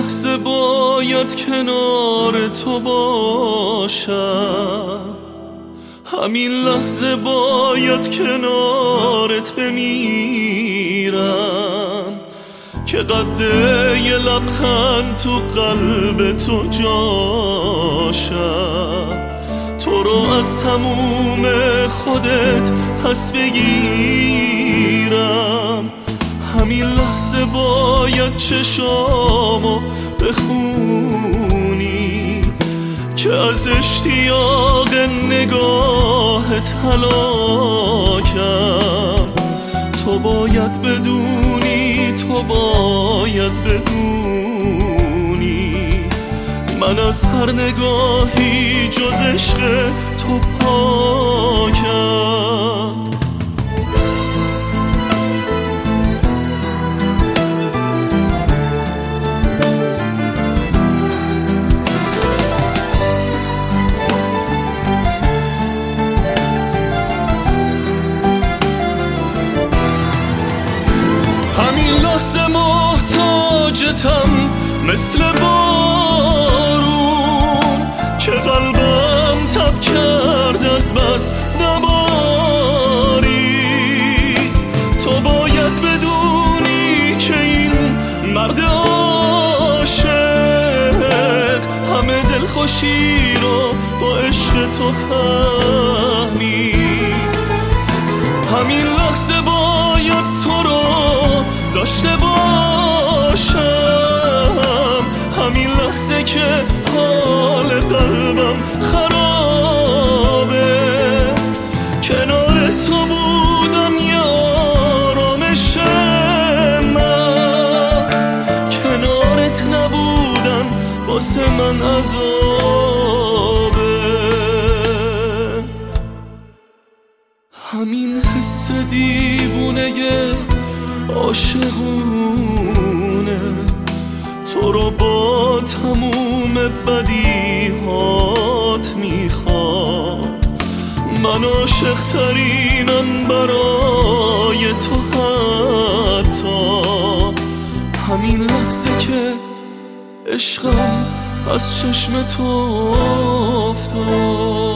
لحظه باید کنار تو باشم، همین لحظه باید کنارت بمیرم که قده یه لبخند تو قلب تو جاشم، تو رو از تموم خودت پس بگیرم. همین لحظه باید چشامو بخونی که از اشتیاق نگاهت هلاکم. تو باید بدونی، تو باید بدونی من از هر نگاهی جز عشق تو پاکم. همین لحظه محتاجتم مثل بارون که قلبم تب کرد از بس نباری. تو باید بدونی که این مرد عاشق همه دلخوشی رو با عشق تو فهمید. همین لحظه باید تو رو داشته باشم، همین لحظه که حال قلبم خرابه. کنار تو بودم یه آرامش محض، کنارت نبودم واسه من عذابه. همین حس دیوونه عاشقونه تو رو با تموم بدیهات میخواد. من عاشق ترینم برای تو، حتی همین لحظه که عشقم از چشم تو افتاد.